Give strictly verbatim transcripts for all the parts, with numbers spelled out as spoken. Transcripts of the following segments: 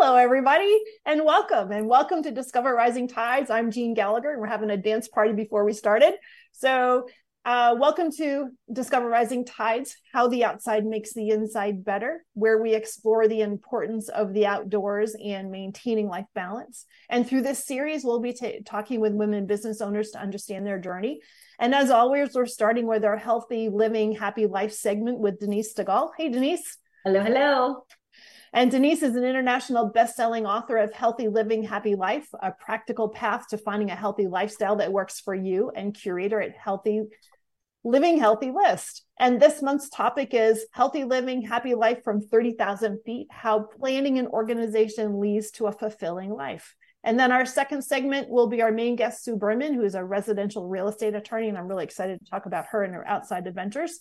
Hello, everybody, and welcome. And welcome to Discover Rising Tides. I'm Jean Gallagher, and we're having a dance party before we started. So uh, welcome to Discover Rising Tides, how the outside makes the inside better, where we explore the importance of the outdoors and maintaining life balance. And through this series, we'll be t- talking with women business owners to understand their journey. And as always, we're starting with our Healthy Living, Happy Life segment with Denise Stegall. Hey, Denise. Hello, hello. And Denise is an international best-selling author of Healthy Living, Happy Life, a practical path to finding a healthy lifestyle that works for you, and curator at Healthy Living, Healthy List. And this month's topic is Healthy Living, Happy Life from thirty thousand feet, how planning an organization leads to a fulfilling life. And then our second segment will be our main guest, Sue Berman, who is a residential real estate attorney, and I'm really excited to talk about her and her outside adventures.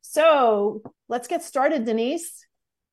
So let's get started, Denise.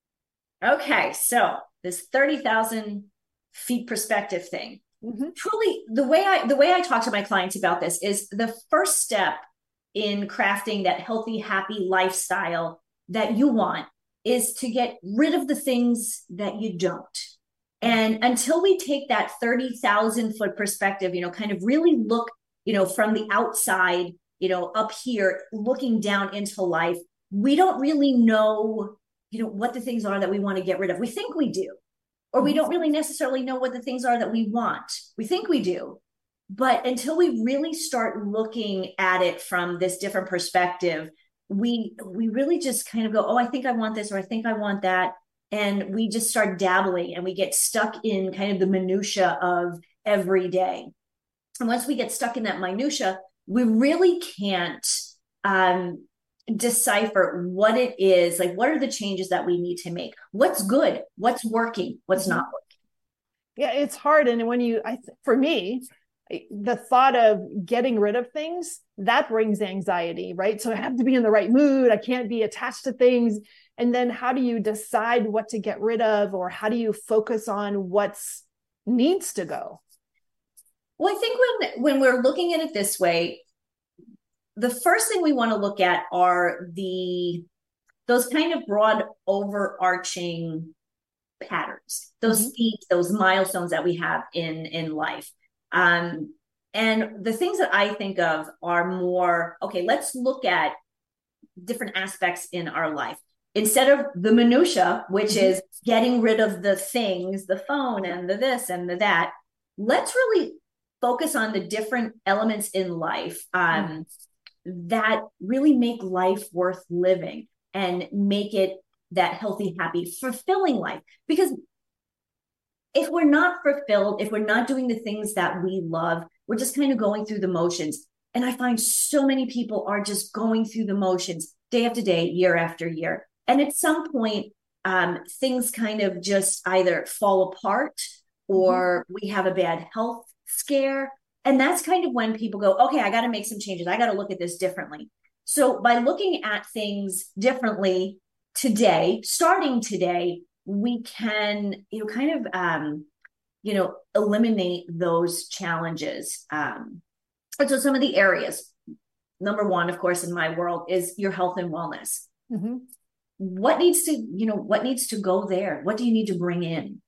Okay, so this thirty thousand feet perspective thing. Mm-hmm. Truly, the way I the way I talk to my clients about this is the first step in crafting that healthy, happy lifestyle that you want is to get rid of the things that you don't. And until we take that thirty thousand foot perspective, you know, kind of really look, you know, from the outside, you know, up here, looking down into life, we don't really know, you know, what the things are that we want to get rid of. We think we do, or we don't really necessarily know what the things are that we want. We think we do, but until we really start looking at it from this different perspective, we, we really just kind of go, oh, I think I want this, or I think I want that. And we just start dabbling and we get stuck in kind of the minutia of every day. And once we get stuck in that minutia, we really can't, um, decipher what it is, like what are the changes that we need to make, what's good, what's working, what's mm-hmm. not working. Yeah, it's hard. And when you, I, for me, the thought of getting rid of things, that brings anxiety, right? So I have to be in the right mood. I can't be attached to things. And then how do you decide what to get rid of, or how do you focus on what's needs to go? Well, I think when, when we're looking at it this way, the first thing we want to look at are the those kind of broad overarching patterns, those mm-hmm. themes, those milestones that we have in in life. Um, and the things that I think of are more, okay, let's look at different aspects in our life. Instead of the minutia, which mm-hmm. is getting rid of the things, the phone and the this and the that, let's really focus on the different elements in life. Um, mm-hmm. that really make life worth living and make it that healthy, happy, fulfilling life. Because if we're not fulfilled, if we're not doing the things that we love, we're just kind of going through the motions. And I find so many people are just going through the motions day after day, year after year. And at some point, um, things kind of just either fall apart or mm-hmm. we have a bad health scare. And that's kind of when people go, okay, I got to make some changes. I got to look at this differently. So by looking at things differently today, starting today, we can, you know, kind of, um, you know, eliminate those challenges. Um, and so some of the areas, number one, of course, in my world is your health and wellness. Mm-hmm. What needs to, you know, what needs to go there? What do you need to bring in?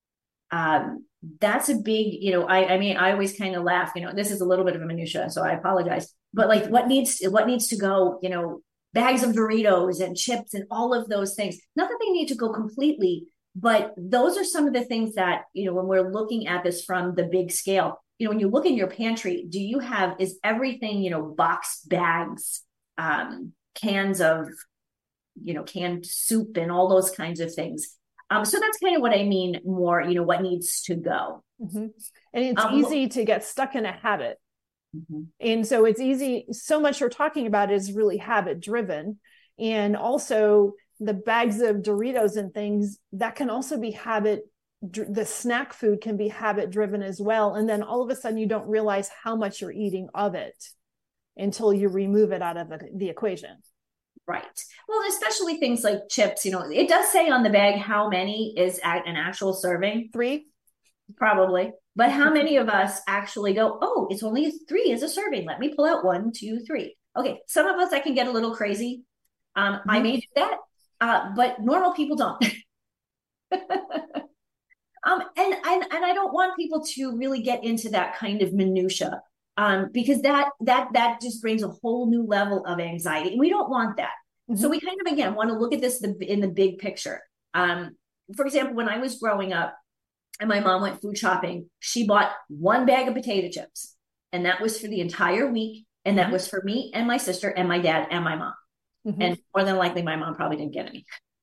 Um, that's a big, you know, I, I mean, I always kind of laugh, you know, this is a little bit of a minutia, so I apologize, but like what needs, what needs to go, you know, bags of Doritos and chips and all of those things, not that they need to go completely, but those are some of the things that, you know, when we're looking at this from the big scale, you know, when you look in your pantry, do you have, is everything, you know, box bags, um, cans of, you know, canned soup and all those kinds of things. Um, so that's kind of what I mean more, you know, what needs to go. Mm-hmm. And it's um, easy to get stuck in a habit. Mm-hmm. And so it's easy. So much you're talking about is really habit driven. And also the bags of Doritos and things that can also be habit. The snack food can be habit driven as well. And then all of a sudden you don't realize how much you're eating of it until you remove it out of the, the equation. Right. Well, especially things like chips, you know, it does say on the bag how many is at an actual serving. Three? Probably. But how many of us actually go, oh, it's only three as a serving. Let me pull out one, two, three. Okay. Some of us, I can get a little crazy. Um, mm-hmm. I may do that, uh, but normal people don't. Um, and, and, and I don't want people to really get into that kind of minutia, um, because that, that, that just brings a whole new level of anxiety. We don't want that. Mm-hmm. So we kind of, again, want to look at this the, in the big picture. Um, for example, when I was growing up and my mom went food shopping, she bought one bag of potato chips, and that was for the entire week. And that was for me and my sister and my dad and my mom. Mm-hmm. And more than likely, my mom probably didn't get any.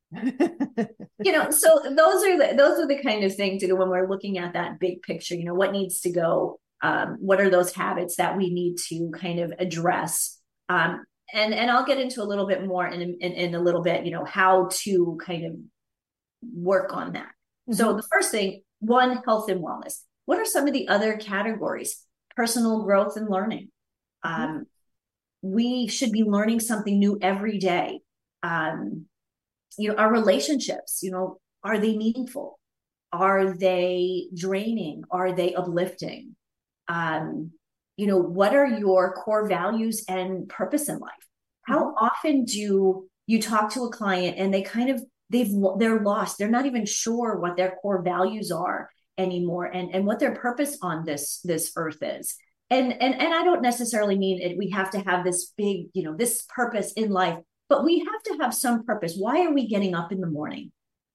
You know, so those are the those are the kind of things, you know, when we're looking at that big picture, you know, what needs to go, um, what are those habits that we need to kind of address, um, and and I'll get into a little bit more in, in in a little bit, you know, how to kind of work on that. Mm-hmm. So the first thing, one, health and wellness. What are some of the other categories? Personal growth and learning. Mm-hmm. Um, we should be learning something new every day. Um, you know, our relationships, you know, are they meaningful? Are they draining? Are they uplifting? Um, you know, what are your core values and purpose in life? How mm-hmm. often do you talk to a client and they kind of, they've, they're lost. They're not even sure what their core values are anymore, and, and what their purpose on this, this earth is. And, and, and I don't necessarily mean it, we have to have this big, you know, this purpose in life, but we have to have some purpose. Why are we getting up in the morning?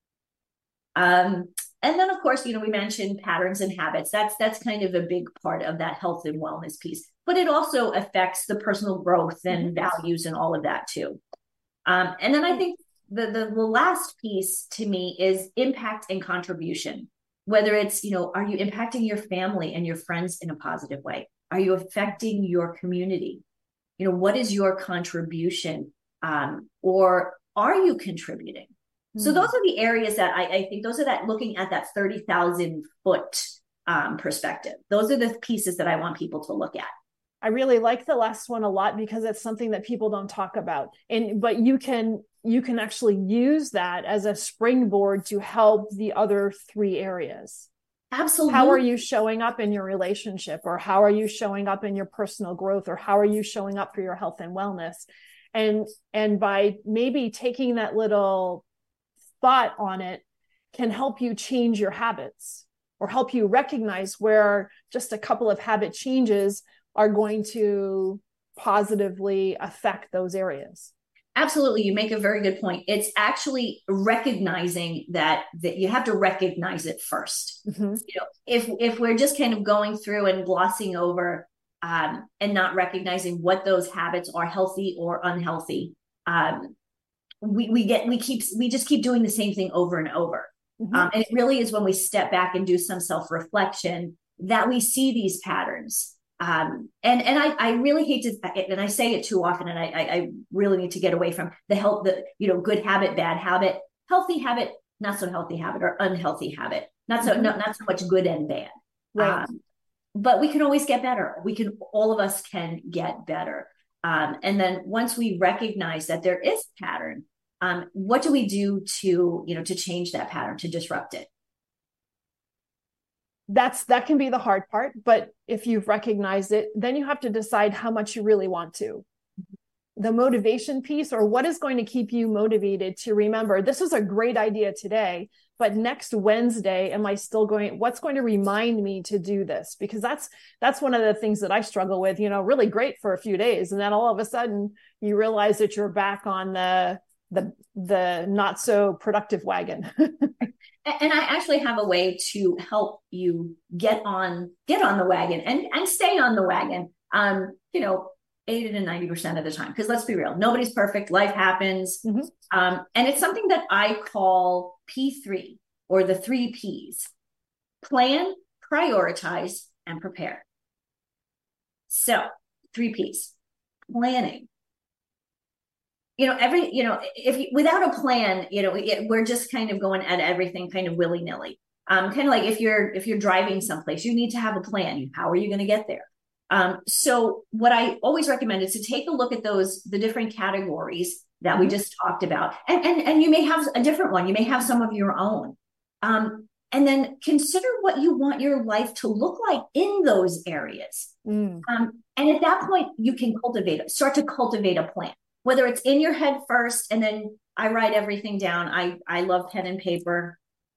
Um, and then, of course, you know, we mentioned patterns and habits. That's that's kind of a big part of that health and wellness piece. But it also affects the personal growth and mm-hmm. values and all of that too. Um, and then I think the, the the last piece to me is impact and contribution. Whether it's, you know, are you impacting your family and your friends in a positive way? Are you affecting your community? You know, what is your contribution? Um, or are you contributing? Mm. So those are the areas that I, I think those are that looking at that thirty thousand foot um, perspective. Those are the pieces that I want people to look at. I really like the last one a lot because it's something that people don't talk about. And, but you can, you can actually use that as a springboard to help the other three areas. Absolutely. How are you showing up in your relationship, or how are you showing up in your personal growth, or how are you showing up for your health and wellness? And, and by maybe taking that little thought on it can help you change your habits, or help you recognize where just a couple of habit changes are going to positively affect those areas. Absolutely. You make a very good point. It's actually recognizing that, that you have to recognize it first. Mm-hmm. You know, if, if we're just kind of going through and glossing over um, and not recognizing what those habits are, healthy or unhealthy, um, we, we get, we keep, we just keep doing the same thing over and over. Mm-hmm. Um, and it really is when we step back and do some self-reflection that we see these patterns. Um, and, and I, I really hate to, and I say it too often, and I, I really need to get away from the health, the, you know, good habit, bad habit, healthy habit, not so healthy habit, or unhealthy habit, not so, mm-hmm. not, not so much good and bad. Right. Um, but we can always get better. We can, all of us can get better. Um, and then once we recognize that there is a pattern, um, what do we do to, you know, to change that pattern, to disrupt it? That's, that can be the hard part, but if you've recognized it, then you have to decide how much you really want to. The motivation piece, or what is going to keep you motivated to remember, this is a great idea today, but next Wednesday, am I still going, what's going to remind me to do this? Because that's, that's one of the things that I struggle with, you know, really great for a few days. And then all of a sudden you realize that you're back on the, the, the not so productive wagon. And I actually have a way to help you get on, get on the wagon and, and stay on the wagon, um, you know, eighty to ninety percent of the time. Because let's be real, nobody's perfect. Life happens. Mm-hmm. Um, and it's something that I call P three, or the three Ps: plan, prioritize, and prepare. So three Ps: planning. You know, every, you know, if you, without a plan, you know, it, we're just kind of going at everything kind of willy nilly. Um, kind of like if you're, if you're driving someplace, you need to have a plan. How are you going to get there? Um, so what I always recommend is to take a look at those, the different categories that we just talked about. And, and, and you may have a different one. You may have some of your own. Um, and then consider what you want your life to look like in those areas. Mm. Um, and at that point, you can cultivate, start to cultivate a plan. Whether it's in your head first, and then I write everything down. I, I love pen and paper.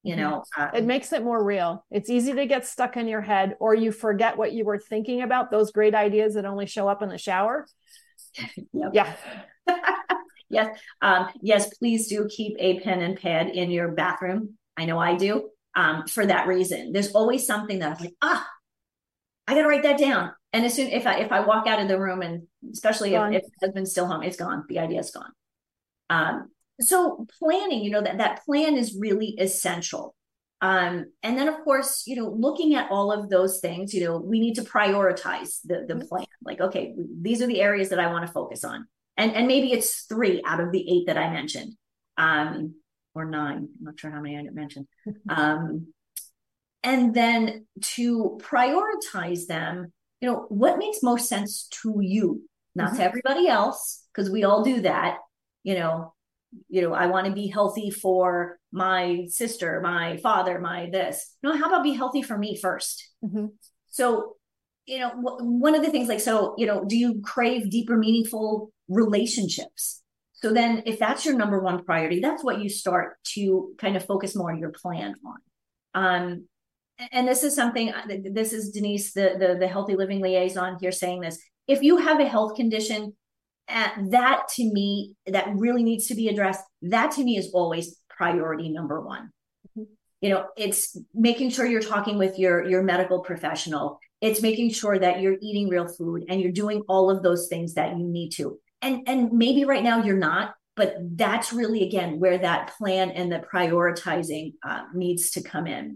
you know. Um, it makes it more real. It's easy to get stuck in your head, or you forget what you were thinking about, those great ideas that only show up in the shower. Yep. Yeah. Yes. Um, yes, please do keep a pen and pad in your bathroom. I know I do, um, for that reason. There's always something that I'm like, ah, I got to write that down. And as soon, if I, if I walk out of the room, and especially if, if husband's still home, it's gone. The idea is gone. Um, so planning, you know, that, that plan is really essential. Um, and then of course, you know, looking at all of those things, you know, we need to prioritize the, the plan. Like, okay, these are the areas that I want to focus on. And, and maybe it's three out of the eight that I mentioned, um, or nine. I'm not sure how many I mentioned. Um, and then to prioritize them, you know, what makes most sense to you, not mm-hmm. to everybody else, because we all do that. You know, you know, I want to be healthy for my sister, my father, my this. No, how about be healthy for me first? Mm-hmm. So, you know, w- one of the things like, so, you know, do you crave deeper, meaningful relationships? So then if that's your number one priority, that's what you start to kind of focus more on your plan on. Um, and this is something, this is Denise, the, the, the healthy living liaison here saying this. If you have a health condition, uh, that to me, that really needs to be addressed, that to me is always priority number one. Mm-hmm. You know, it's making sure you're talking with your, your medical professional. It's making sure that you're eating real food and you're doing all of those things that you need to. And, and maybe right now you're not, but that's really, again, where that plan and the prioritizing uh, needs to come in.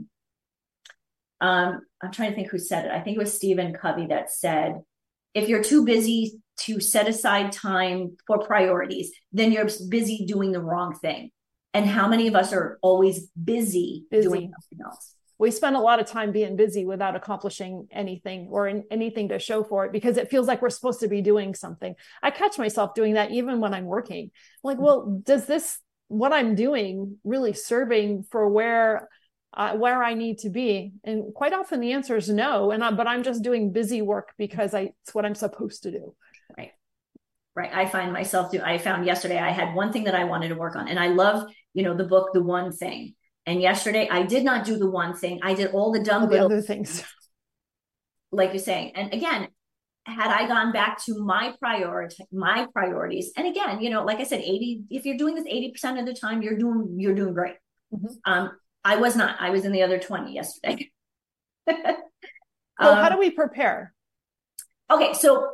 Um, I'm trying to think who said it. I think it was Stephen Covey that said, if you're too busy to set aside time for priorities, then you're busy doing the wrong thing. And how many of us are always busy, busy. doing something else? We spend a lot of time being busy without accomplishing anything or in, anything to show for it, because it feels like we're supposed to be doing something. I catch myself doing that even when I'm working. I'm like, well, does this, what I'm doing, really serving for where uh, where I need to be? And quite often the answer is no. And I, but I'm just doing busy work because I, it's what I'm supposed to do. Right. Right. I find myself do. I found yesterday I had one thing that I wanted to work on, and I love, you know, the book, The One Thing. And yesterday I did not do the one thing. I did all the dumb all the other things, like you're saying. And again, had I gone back to my priority, my priorities, and again, you know, like I said, eighty, if you're doing this eighty percent of the time, you're doing, you're doing great. Mm-hmm. Um, I was not, I was in the other twenty yesterday. So um, how do we prepare? Okay. So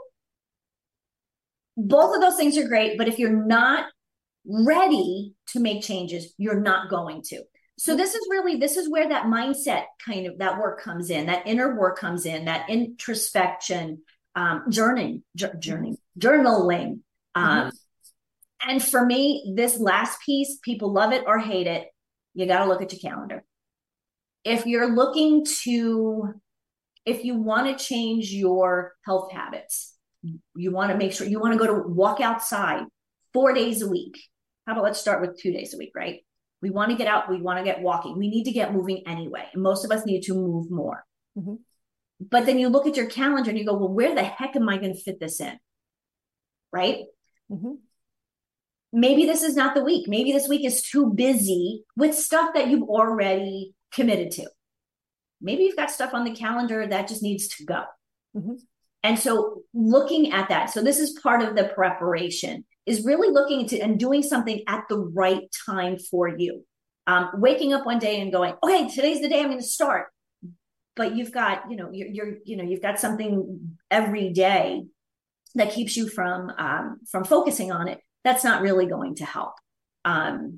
both of those things are great, but if you're not ready to make changes, you're not going to. So this is really, this is where that mindset kind of, that work comes in, that inner work comes in, that introspection, um, journaling, journaling, journaling. Um, mm-hmm. And for me, this last piece, people love it or hate it. You got to look at your calendar. If you're looking to, if you want to change your health habits, you want to make sure you want to go to walk outside four days a week. How about let's start with two days a week, right? We want to get out. We want to get walking. We need to get moving anyway. And most of us need to move more. Mm-hmm. But then you look at your calendar and you go, well, where the heck am I going to fit this in? Right? Mm-hmm. Maybe this is not the week. Maybe this week is too busy with stuff that you've already committed to. Maybe you've got stuff on the calendar that just needs to go. Mm-hmm. And so looking at that, so this is part of the preparation, is really looking to and doing something at the right time for you. Um, waking up one day and going, okay, today's the day I'm going to start. But you've got, you know, you're, you're, you know, you've got something every day that keeps you from, um, from focusing on it. That's not really going to help. Um,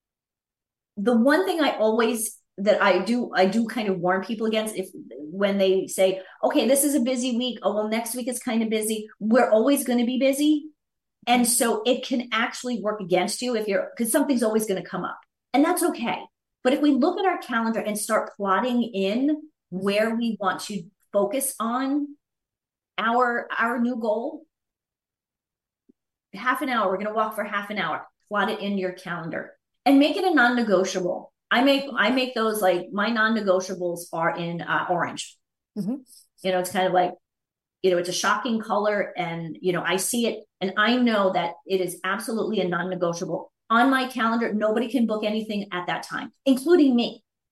the one thing I always, that I do, I do kind of warn people against, if when they say, okay, this is a busy week. Oh, well, next week is kind of busy. We're always going to be busy. And so it can actually work against you if you're, because something's always going to come up, and that's okay. But if we look at our calendar and start plotting in where we want to focus on our, our new goal, half an hour, we're going to walk for half an hour, plot it in your calendar and make it a non-negotiable. I make, I make those, like, my non-negotiables are in uh, orange. Mm-hmm. You know, it's kind of like, you know, it's a shocking color, and, you know, I see it and I know that it is absolutely a non-negotiable on my calendar. Nobody can book anything at that time, including me.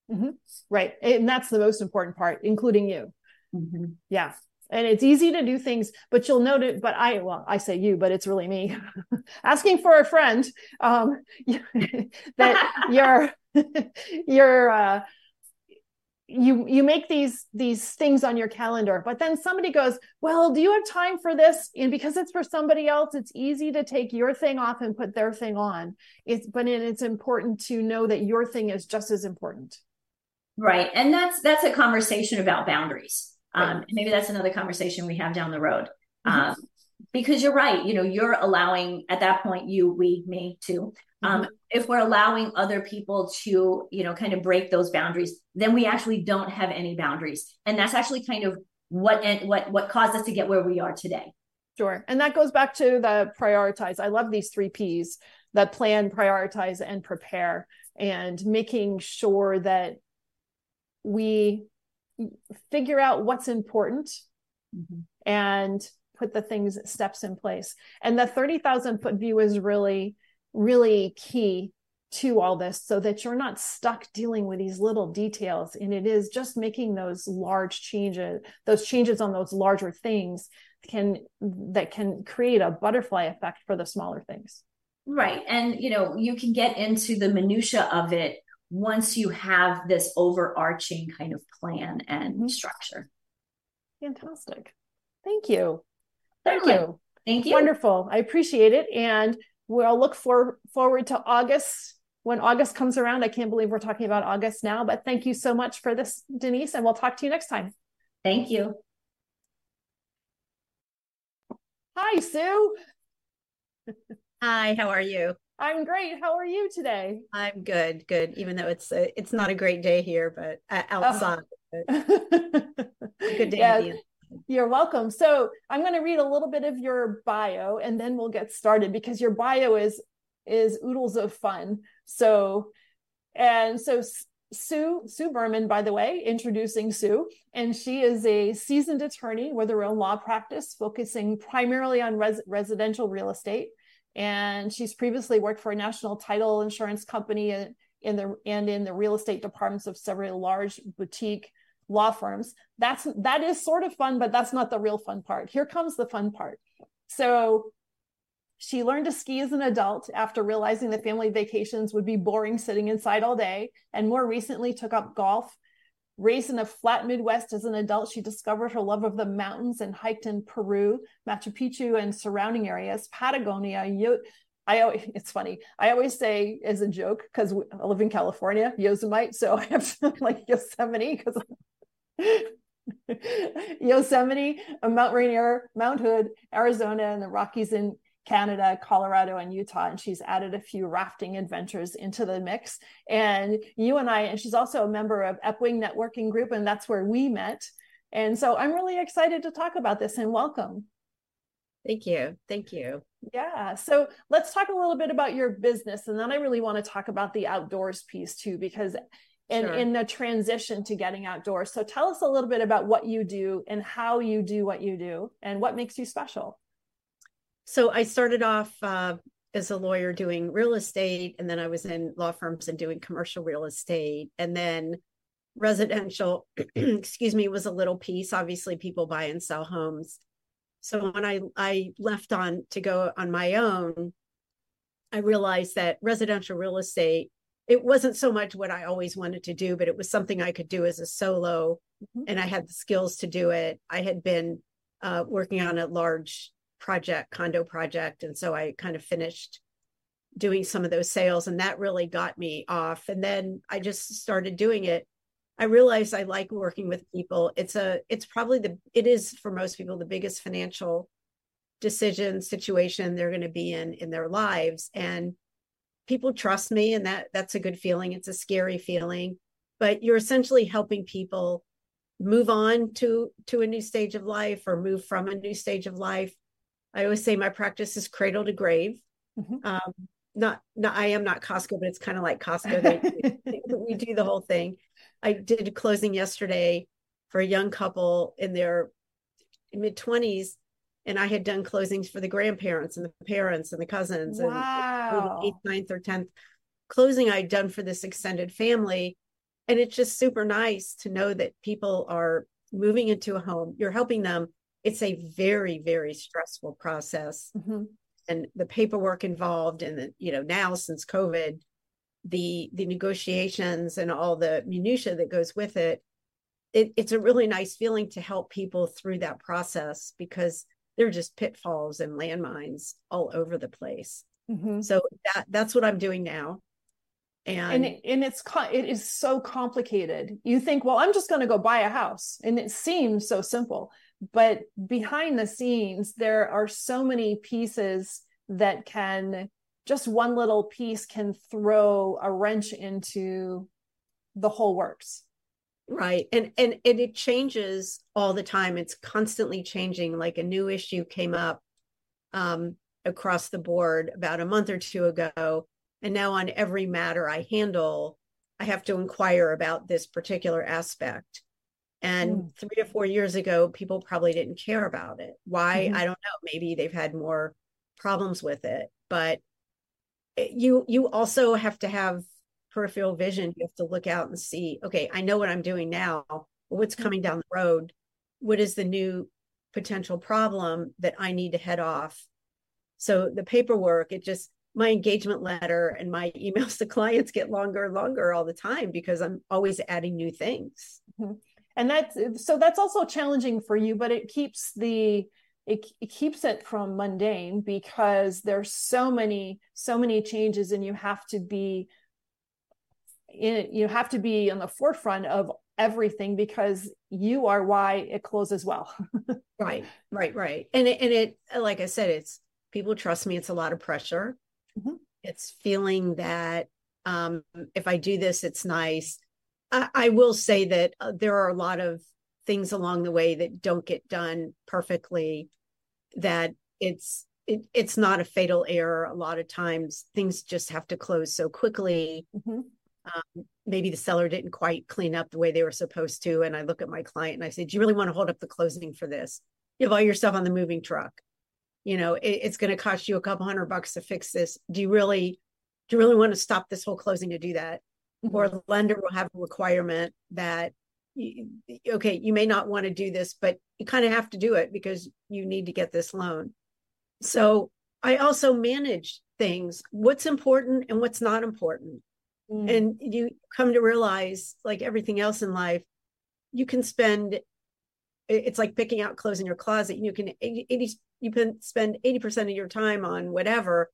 Mm-hmm. Right. And that's the most important part, including you. Mm-hmm. Yeah. And it's easy to do things, but you'll note it. But I, well, I say you, but it's really me asking for a friend, um, that you're, you're, uh, you, you make these, these things on your calendar, but then somebody goes, well, do you have time for this? And because it's for somebody else, it's easy to take your thing off and put their thing on. It's, but it's important to know that your thing is just as important. Right. And that's, that's a conversation about boundaries. Right. Um, maybe that's another conversation we have down the road. Mm-hmm. Um, because you're right, you know, you're allowing at that point, you, we, me too. Um, mm-hmm. If we're allowing other people to, you know, kind of break those boundaries, then we actually don't have any boundaries. And that's actually kind of what, what, what caused us to get where we are today. Sure. And that goes back to the prioritize. I love these three P's: that plan, prioritize, and prepare, and making sure that we figure out what's important, mm-hmm. and put the things, steps in place. And the thirty thousand foot view is really, really key to all this, so that you're not stuck dealing with these little details. And it is just making those large changes, those changes on those larger things can, that can create a butterfly effect for the smaller things. Right. And, you know, you can get into the minutia of it once you have this overarching kind of plan and mm-hmm. structure. Fantastic. Thank you. Thank Thank you. Thank you. Wonderful. I appreciate it. And we'll look for, forward to August. When August comes around, I can't believe we're talking about August now, but thank you so much for this, Denise, and we'll talk to you next time. Thank you. Hi, Sue. Hi, how are you? I'm great. How are you today? I'm good, good. Even though it's a, it's not a great day here, but uh, outside. Oh. But good day. Yeah, you're welcome. So I'm going to read a little bit of your bio, and then we'll get started, because your bio is is oodles of fun. So, and so Sue Sue Berman, by the way, introducing Sue, and she is a seasoned attorney with her own law practice, focusing primarily on res- residential real estate. And she's previously worked for a national title insurance company in the and in the real estate departments of several large boutique law firms. That's that is sort of fun, but that's not the real fun part. Here comes the fun part. So she learned to ski as an adult after realizing that family vacations would be boring sitting inside all day, and more recently took up golf. Raised in a flat Midwest as an adult, she discovered her love of the mountains and hiked in Peru, Machu Picchu, and surrounding areas, Patagonia. Yo- I always, it's funny. I always say as a joke, because I live in California, Yosemite, so I have to like Yosemite because Yosemite, Mount Rainier, Mount Hood, Arizona, and the Rockies in Canada, Colorado, and Utah. And she's added a few rafting adventures into the mix. And you and I, and she's also a member of Epwing Networking Group, and that's where we met. And so I'm really excited to talk about this, and welcome. Thank you. Thank you. Yeah. So let's talk a little bit about your business. And then I really want to talk about the outdoors piece too, because in, sure. in the transition to getting outdoors. So tell us a little bit about what you do and how you do what you do and what makes you special. So I started off uh, as a lawyer doing real estate, and then I was in law firms and doing commercial real estate, and then residential, excuse me, was a little piece. Obviously, people buy and sell homes. So when I, I left on to go on my own, I realized that residential real estate, it wasn't so much what I always wanted to do, but it was something I could do as a solo, mm-hmm. and I had the skills to do it. I had been uh, working on a large project, condo project. And so I kind of finished doing some of those sales, and that really got me off. And then I just started doing it. I realized I like working with people. It's a, it's probably the, it is for most people, the biggest financial decision situation they're going to be in, in their lives. And people trust me, and that that's a good feeling. It's a scary feeling, but you're essentially helping people move on to, to a new stage of life, or move from a new stage of life. I always say my practice is cradle to grave. Mm-hmm. Um, not, not, I am not Costco, but it's kind of like Costco. They, we do the whole thing. I did a closing yesterday for a young couple in their mid twenties, and I had done closings for the grandparents and the parents and the cousins. Wow. And the eighth, ninth, or tenth closing I'd done for this extended family. and it's just super nice to know that people are moving into a home. You're helping them. It's a very, very stressful process. Mm-hmm. And the paperwork involved, and the, you know, now since COVID, the the negotiations and all the minutia that goes with it, it, it's a really nice feeling to help people through that process, because they're just pitfalls and landmines all over the place. Mm-hmm. So that that's what I'm doing now. And, and and it's it is so complicated. You think, well, I'm just going to go buy a house, and it seems so simple, but behind the scenes there are so many pieces that can, just one little piece can throw a wrench into the whole works. Right. And, and and it changes all the time. It's constantly changing. Like a new issue came up um, across the board about a month or two ago. And now on every matter I handle, I have to inquire about this particular aspect. And mm. three or four years ago, people probably didn't care about it. Why? Mm-hmm. I don't know. Maybe they've had more problems with it. But you you also have to have peripheral vision. You have to look out and see, okay, I know what I'm doing now, but what's coming down the road? What is the new potential problem that I need to head off? So the paperwork, it just, my engagement letter and my emails to clients get longer and longer all the time, because I'm always adding new things. Mm-hmm. And that's, so that's also challenging for you, but it keeps the, it, it keeps it from mundane, because there's so many, so many changes, and you have to be in, you have to be on the forefront of everything, because you are why it closes well. Right, right, right. And it, and it, like I said, it's, people trust me. It's a lot of pressure. Mm-hmm. It's feeling that um, if I do this, it's nice. I, I will say that uh, there are a lot of things along the way that don't get done perfectly, that it's it, it's not a fatal error. A lot of times things just have to close so quickly. Mm-hmm. Um, maybe the seller didn't quite clean up the way they were supposed to. And I look at my client and I say, do you really want to hold up the closing for this? You have all your stuff on the moving truck. You know, it, it's going to cost you a couple hundred bucks to fix this. Do you really, do you really want to stop this whole closing to do that? Mm-hmm. Or the lender will have a requirement that, you, okay, you may not want to do this, but you kind of have to do it because you need to get this loan. So I also manage things, what's important and what's not important. Mm. And you come to realize, like everything else in life, you can spend, it's like picking out clothes in your closet. You can, eighty, you can spend eighty percent of your time on whatever.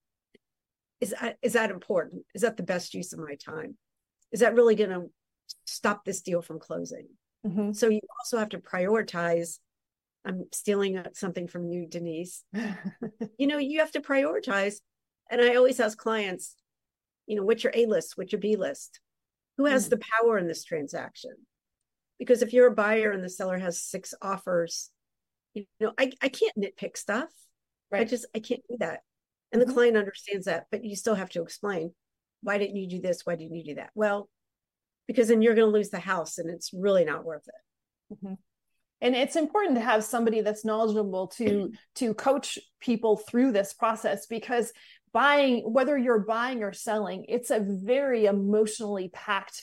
Is that, is that important? Is that the best use of my time? Is that really going to stop this deal from closing? Mm-hmm. So you also have to prioritize. I'm stealing something from you, Denise. You know, you have to prioritize. And I always ask clients, you know, what's your A list? What's your B list? Who has mm. the power in this transaction? Because if you're a buyer and the seller has six offers, you know, I, I can't nitpick stuff. Right. I just, I can't do that. And mm-hmm. the client understands that, but you still have to explain, why didn't you do this? Why didn't you do that? Well, because then you're going to lose the house and it's really not worth it. Mm-hmm. And it's important to have somebody that's knowledgeable to, to coach people through this process, because buying, whether you're buying or selling, it's a very emotionally packed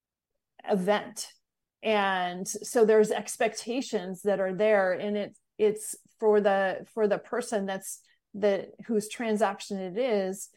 event. And so there's expectations that are there, and it's, it's for the, for the person that's the, whose transaction it is,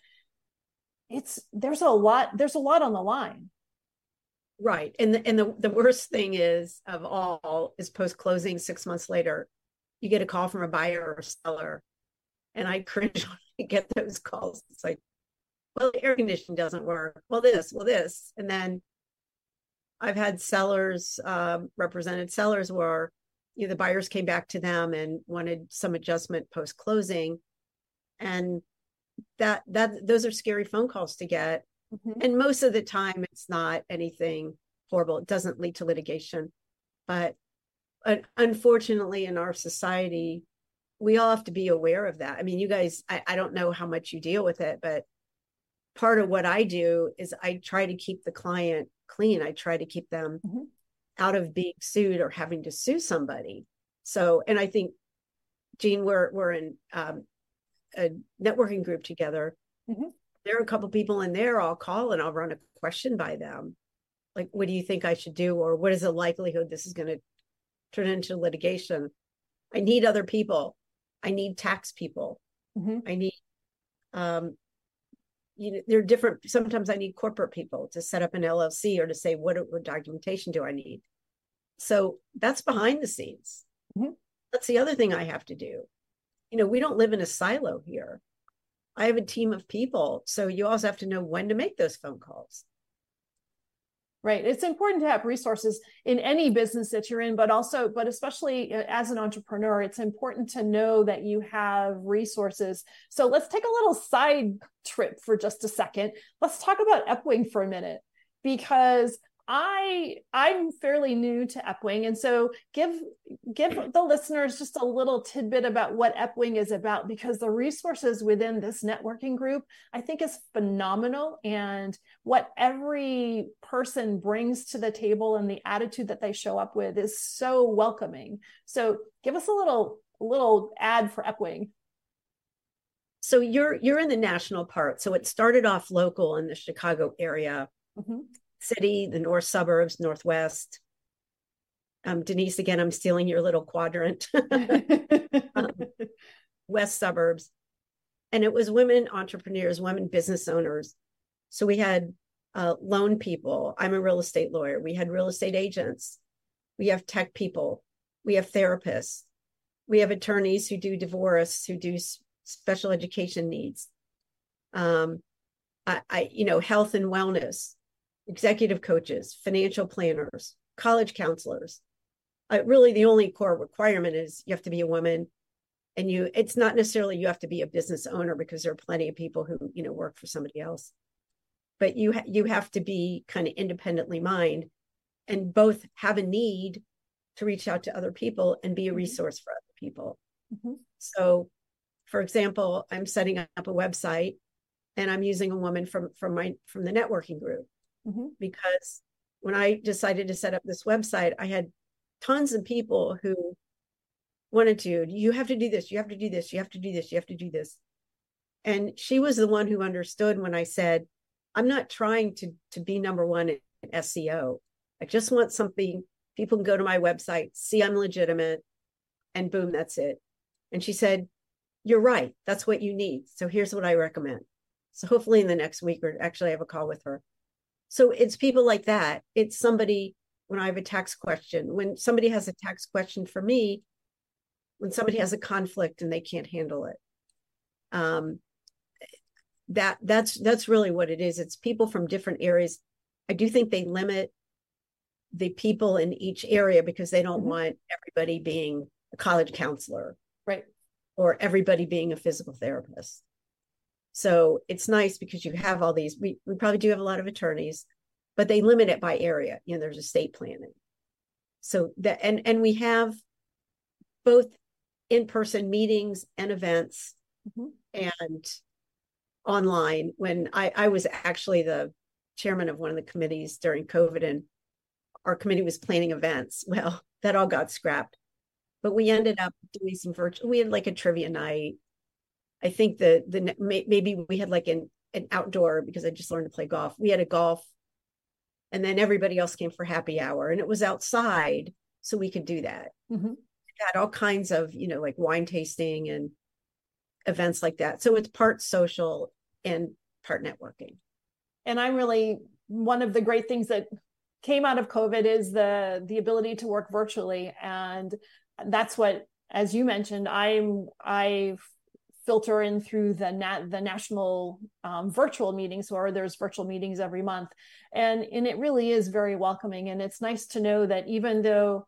it's, there's a lot, there's a lot on the line. Right. And the, and the, the worst thing is of all is post-closing six months later, you get a call from a buyer or seller. And I cringe when I get those calls. It's like, well, the air conditioning doesn't work. Well, this, well, this. And then I've had sellers, um, represented sellers where, you know, the buyers came back to them and wanted some adjustment post-closing. And that, that, those are scary phone calls to get. Mm-hmm. And most of the time it's not anything horrible. It doesn't lead to litigation. But uh, unfortunately in our society, we all have to be aware of that. I mean, you guys, I, I don't know how much you deal with it, but part of what I do is I try to keep the client clean. I try to keep them mm-hmm. out of being sued or having to sue somebody. So, and I think, Jean, we're, we're in um, a networking group together. Mm-hmm. There are a couple people in there, I'll call and I'll run a question by them. like, what do you think I should do? Or what is the likelihood this is going to turn into litigation? I need other people. I need tax people. Mm-hmm. I need, um, you know, there are different, sometimes I need corporate people to set up an L L C or to say, what, what documentation do I need? So that's behind the scenes. Mm-hmm. That's the other thing I have to do. You know, we don't live in a silo here. I have a team of people. So you also have to know when to make those phone calls. Right. It's important to have resources in any business that you're in, but also, but especially as an entrepreneur, it's important to know that you have resources. So let's take a little side trip for just a second. Let's talk about Epwing for a minute, because I I'm fairly new to Epwing, and so give give the listeners just a little tidbit about what Epwing is about, because the resources within this networking group I think is phenomenal, and what every person brings to the table and the attitude that they show up with is so welcoming. So give us a little a little ad for Epwing. So you're you're in the national part. So it started off local in the Chicago area. Mm-hmm. City, the north suburbs, northwest. Um, Denise, again, I'm stealing your little quadrant. um, west suburbs. And it was women entrepreneurs, women business owners. So we had uh, loan people. I'm a real estate lawyer. We had real estate agents. We have tech people. We have therapists. We have attorneys who do divorce, who do s- special education needs. Um, I, I, you know, health and wellness. Executive coaches, financial planners, college counselors. Uh, really, the only core requirement is you have to be a woman, and you. It's not necessarily you have to be a business owner, because there are plenty of people who you know work for somebody else. But you ha- you have to be kind of independently minded, and both have a need to reach out to other people and be a resource for other people. Mm-hmm. So, for example, I'm setting up a website, and I'm using a woman from from my from the networking group. Mm-hmm. Because when I decided to set up this website, I had tons of people who wanted to, you have to do this, you have to do this, you have to do this, you have to do this. And she was the one who understood when I said, I'm not trying to, to be number one in S E O. I just want something people can go to my website, see I'm legitimate, and boom, that's it. And she said, you're right. That's what you need. So here's what I recommend. So hopefully in the next week, or actually I have a call with her. So it's people like that. It's somebody, when I have a tax question, when somebody has a tax question for me, when somebody has a conflict and they can't handle it. Um, that that's that's really what it is. It's people from different areas. I do think they limit the people in each area because they don't mm-hmm. want everybody being a college counselor, right? Or everybody being a physical therapist. So it's nice because you have all these, we, we probably do have a lot of attorneys, but they limit it by area. You know, there's estate planning. So that, and, and we have both in-person meetings and events mm-hmm. and online. When I, I was actually the chairman of one of the committees during COVID, and our committee was planning events. Well, that all got scrapped, but we ended up doing some virtual, we had like a trivia night. I think the the maybe we had like an, an outdoor, because I just learned to play golf. We had a golf, and then everybody else came for happy hour, and it was outside, so we could do that. Mm-hmm. We had all kinds of, you know, like wine tasting and events like that. So it's part social and part networking. And I'm really, one of the great things that came out of COVID is the the ability to work virtually, and that's what, as you mentioned, I'm I've filter in through the nat the national um, virtual meetings, or there's virtual meetings every month. And, and it really is very welcoming. And it's nice to know that even though,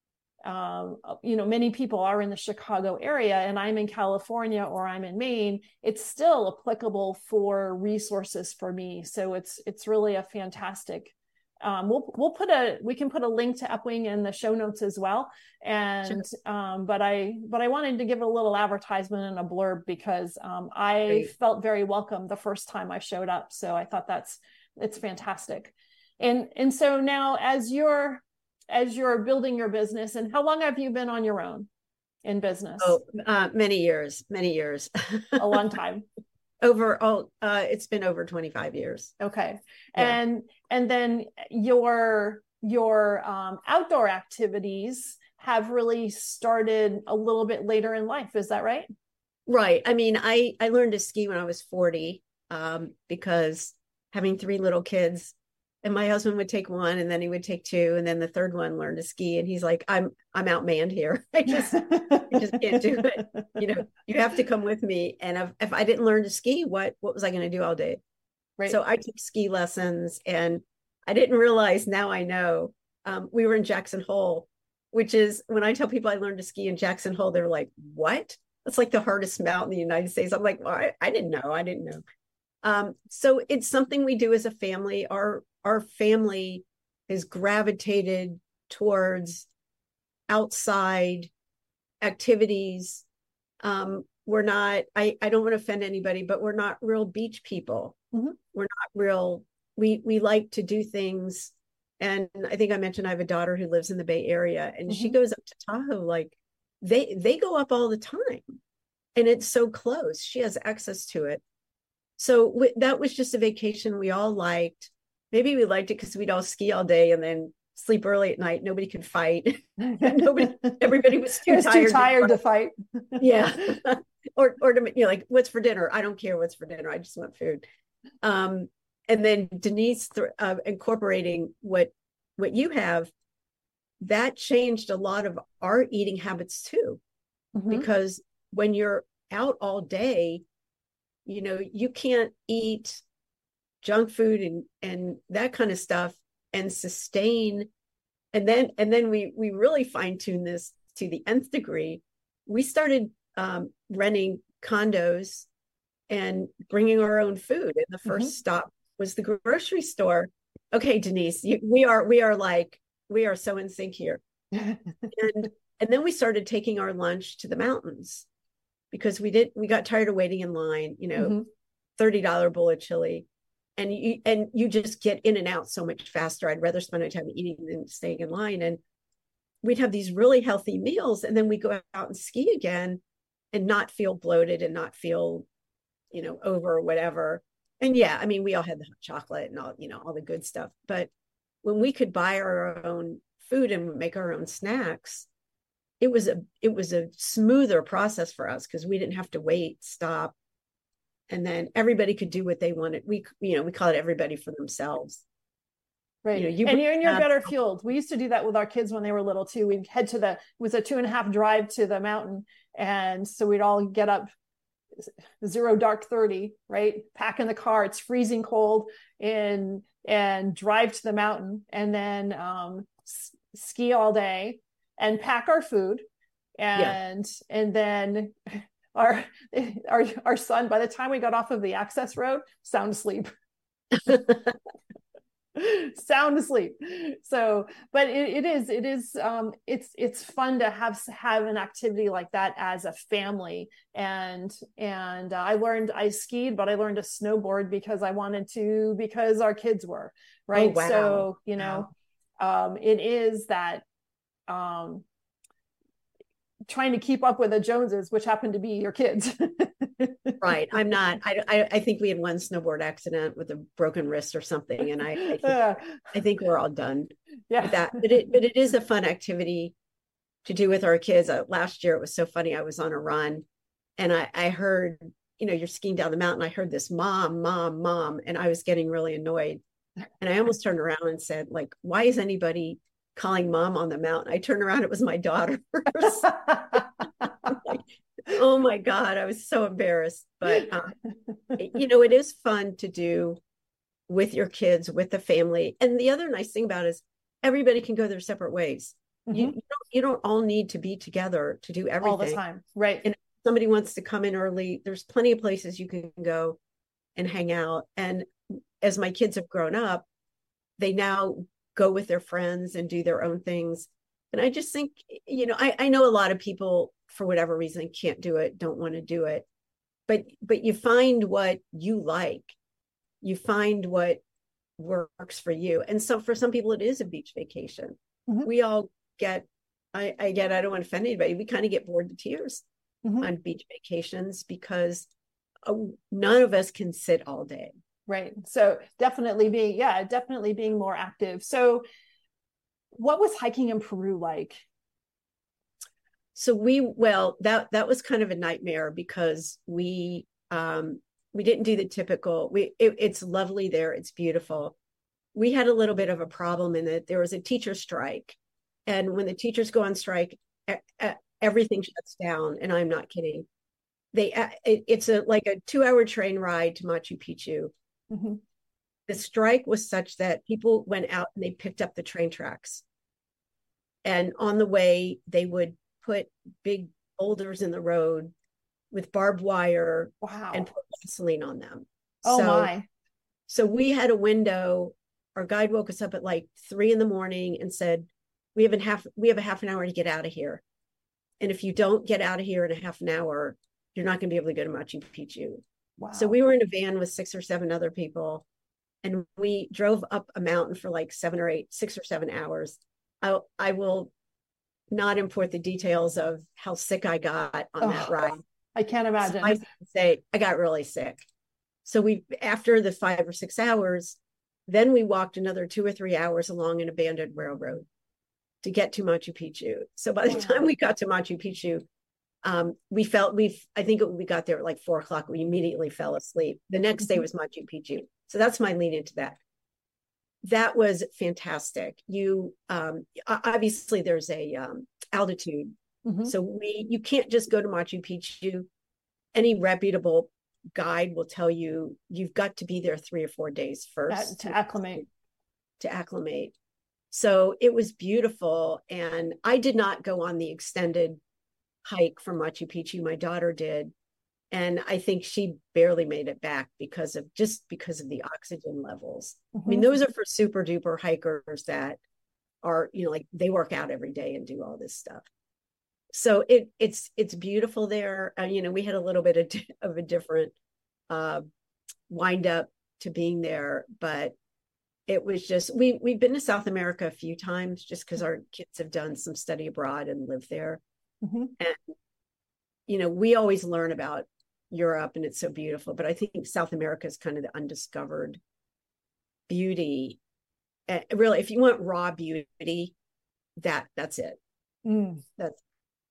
um, you know, many people are in the Chicago area and I'm in California or I'm in Maine, it's still applicable for resources for me. So it's, it's really a fantastic Um, we'll we'll put a we can put a link to Epwing in the show notes as well. And sure. um, but I but I wanted to give a little advertisement and a blurb because um, I Great. felt very welcome the first time I showed up. So I thought that's it's fantastic. And and so now as you're as you're building your business, and how long have you been on your own in business? Oh, uh, many years, many years. A long time. Over all, uh, it's been over twenty-five years. Okay. Yeah. And and then your your um, outdoor activities have really started a little bit later in life. Is that right? Right. I mean, I I learned to ski when I was forty, um, because having three little kids, and my husband would take one, and then he would take two, and then the third one learned to ski, and he's like, I'm I'm outmanned here. I just I just can't do it. You know, you have to come with me. And if, if I didn't learn to ski, what what was I going to do all day? Right. So I took ski lessons, and I didn't realize, now I know. Um, we were in Jackson Hole, which is, when I tell people I learned to ski in Jackson Hole, they're like, what? That's like the hardest mountain in the United States. I'm like, well, I, I didn't know. I didn't know. Um, so it's something we do as a family. Our our family has gravitated towards outside activities. Um, we're not, I, I don't want to offend anybody, but we're not real beach people. Mm-hmm. We're not real, we we like to do things. And I think I mentioned I have a daughter who lives in the Bay Area, and mm-hmm. she goes up to Tahoe. Like they they go up all the time, and it's so close. She has access to it. So w- that was just a vacation we all liked. Maybe we liked it because we'd all ski all day and then sleep early at night. Nobody could fight. Nobody, everybody was too was tired, too tired to fight. To fight. Yeah. or, or to, you know, like, what's for dinner? I don't care what's for dinner. I just want food. Um, and then Denise th- uh, incorporating what, what you have, that changed a lot of our eating habits too, mm-hmm. because when you're out all day, you know, you can't eat junk food and and that kind of stuff and sustain. And then and then we we really fine-tuned this to the nth degree. We started um, renting condos and bringing our own food, and the first mm-hmm. stop was the grocery store. Okay, Denise, you, we are we are like we are so in sync here. and and then we started taking our lunch to the mountains, because we did we got tired of waiting in line, you know, mm-hmm. thirty dollars bowl of chili. And you and you just get in and out so much faster. I'd rather spend my time eating than staying in line. And we'd have these really healthy meals, and then we go out and ski again and not feel bloated and not feel, you know, over or whatever. And yeah, I mean, we all had the hot chocolate and all, you know, all the good stuff. But when we could buy our own food and make our own snacks, it was a it was a smoother process for us, because we didn't have to wait, stop. And then everybody could do what they wanted. We, you know, we call it everybody for themselves. Right. You know, you and you're, and you're better fueled. We used to do that with our kids when they were little too. We'd head to the, it was a two and a half drive to the mountain. And so we'd all get up zero dark thirty, right? Pack in the car. It's freezing cold, and, and drive to the mountain, and then um, s- ski all day and pack our food. And, yeah. and then Our, our our son, by the time we got off of the access road, sound asleep. sound asleep. So, but it, it is it is um, it's it's fun to have have an activity like that as a family. And and uh, I learned I skied, but I learned to snowboard because I wanted to, because our kids were right. Oh, wow. So you know, wow. um, it is that. Um, trying to keep up with the Joneses, which happen to be your kids. Right. I'm not, I, I, I think we had one snowboard accident with a broken wrist or something. And I, I, think, yeah. I think we're all done yeah. with that, but it, but it is a fun activity to do with our kids. Uh, last year, it was so funny. I was on a run, and I, I heard, you know, you're skiing down the mountain. I heard this mom, mom, mom, and I was getting really annoyed. And I almost turned around and said, like, why is anybody calling mom on the mountain? I turned around, it was my daughter. Like, oh my God, I was so embarrassed. But, um, you know, it is fun to do with your kids, with the family. And the other nice thing about it is everybody can go their separate ways. Mm-hmm. You, you, don't, you don't all need to be together to do everything. All the time. Right. And if somebody wants to come in early, there's plenty of places you can go and hang out. And as my kids have grown up, they now go with their friends and do their own things. And I just think, you know, I, I know a lot of people, for whatever reason, can't do it, don't want to do it. But but you find what you like. You find what works for you. And so for some people, it is a beach vacation. Mm-hmm. We all get, I, I get, I don't want to offend anybody. We kind of get bored to tears mm-hmm. on beach vacations, because uh, none of us can sit all day. Right. So definitely being, yeah, definitely being more active. So what was hiking in Peru like? So we, well, that, that was kind of a nightmare because we, um, we didn't do the typical, we, it, it's lovely there. It's beautiful. We had a little bit of a problem in that there was a teacher strike. And when the teachers go on strike, everything shuts down. And I'm not kidding. They, it, it's a, like a two hour train ride to Machu Picchu. Mm-hmm. The strike was such that people went out and they picked up the train tracks. And on the way, they would put big boulders in the road with barbed wire. Wow. And put gasoline on them. Oh so, my. So we had a window. Our guide woke us up at like three in the morning and said, we have a half, we have a half an hour to get out of here. And if you don't get out of here in a half an hour, you're not going to be able to go to Machu Picchu. Wow. So we were in a van with six or seven other people, and we drove up a mountain for like seven or eight, six or seven hours. I, I will not import the details of how sick I got on oh, that ride. I can't imagine. So I say I got really sick. So we, after the five or six hours, then we walked another two or three hours along an abandoned railroad to get to Machu Picchu. So by the time we got to Machu Picchu, um, we felt we I think it, we got there at like four o'clock. We immediately fell asleep. The next day was Machu Picchu. So that's my lead into that. That was fantastic. You um, obviously there's a um, altitude. Mm-hmm. So we you can't just go to Machu Picchu. Any reputable guide will tell you you've got to be there three or four days first to, to acclimate. To acclimate. So it was beautiful. And I did not go on the extended hike from Machu Picchu. My daughter did. And I think she barely made it back because of just because of the oxygen levels. Mm-hmm. I mean, those are for super duper hikers that are, you know, like they work out every day and do all this stuff. So it it's it's beautiful there. Uh, you know, we had a little bit of, of a different uh, wind up to being there, but it was just we we've been to South America a few times just because our kids have done some study abroad and lived there. Mm-hmm. And you know, we always learn about Europe and it's so beautiful, but I think South America is kind of the undiscovered beauty. Uh, really, if you want raw beauty, that that's it. Mm. That's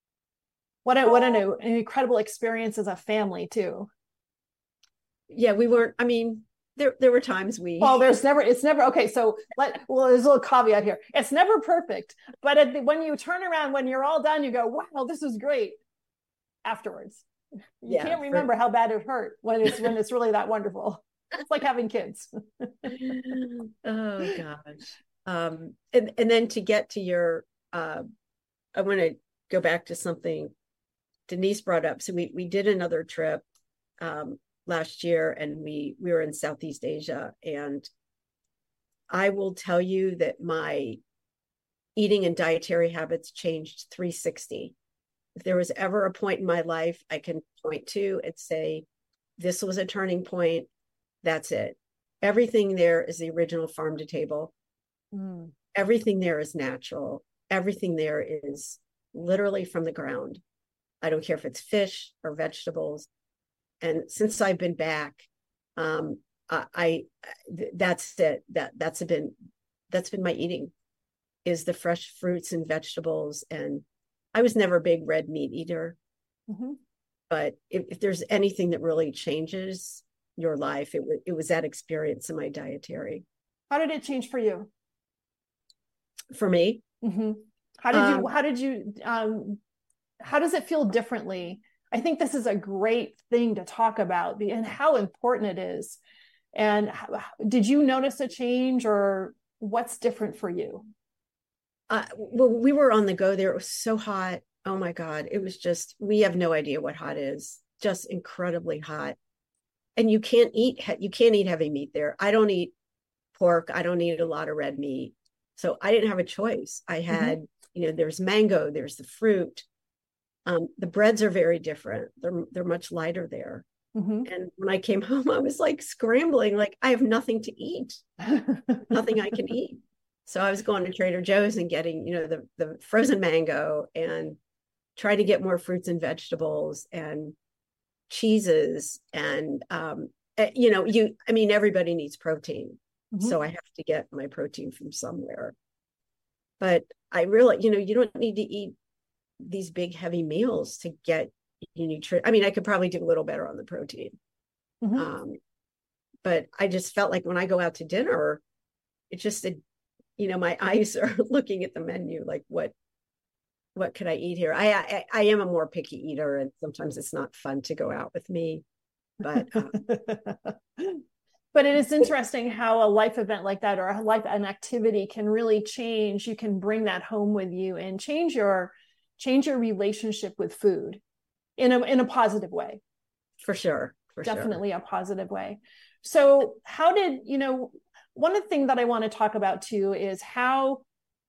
what a, what an, an incredible experience as a family too. Yeah, we weren't. I mean, there there were times we. Well, there's never. It's never okay. So let well, there's a little caveat here. It's never perfect, but at the, when you turn around, when you're all done, you go, "Wow, this is great." Afterwards, you yeah, can't remember for... how bad it hurt when it's when it's really that wonderful. It's like having kids. Oh gosh. Um, and and then to get to your, uh, I want to go back to something Denise brought up. So we we did another trip um, last year, and we we were in Southeast Asia, and I will tell you that my eating and dietary habits changed three sixty. If there was ever a point in my life I can point to and say, this was a turning point, that's it. Everything there is the original farm to table. Mm. Everything there is natural. Everything there is literally from the ground. I don't care if it's fish or vegetables. And since I've been back, um, I, I that's it. That that's been that's been my eating, is the fresh fruits and vegetables. And I was never a big red meat eater, mm-hmm. but if, if there's anything that really changes your life, it was it was that experience in my dietary. How did it change for you? For me, mm-hmm. how did you? Um, how did you? Um, how does it feel differently? I think this is a great thing to talk about and how important it is. And how, did you notice a change, or what's different for you? Uh, well, we were on the go there. It was so hot. Oh my God. It was just, we have no idea what hot is. Just incredibly hot. And you can't eat, you can't eat heavy meat there. I don't eat pork. I don't eat a lot of red meat. So I didn't have a choice. I had, mm-hmm. you know, there's mango, there's the fruit. Um, the breads are very different. They're, they're much lighter there. Mm-hmm. And when I came home, I was like scrambling, like I have nothing to eat, nothing I can eat. So I was going to Trader Joe's and getting, you know, the, the frozen mango and try to get more fruits and vegetables and cheeses and, um, you know, you, I mean, everybody needs protein. Mm-hmm. So I have to get my protein from somewhere. But I really, you know, you don't need to eat these big, heavy meals to get your nutrition. I mean, I could probably do a little better on the protein. Mm-hmm. Um, but I just felt like when I go out to dinner, it just, it, you know, my eyes are looking at the menu, like what, what could I eat here? I, I, I am a more picky eater, and sometimes it's not fun to go out with me, but, um, but it is interesting how a life event like that, or a life, an activity can really change. You can bring that home with you and change your, change your relationship with food in a, in a positive way. For sure. For Definitely sure. a positive way. So how did, you know, one of the things that I want to talk about too is how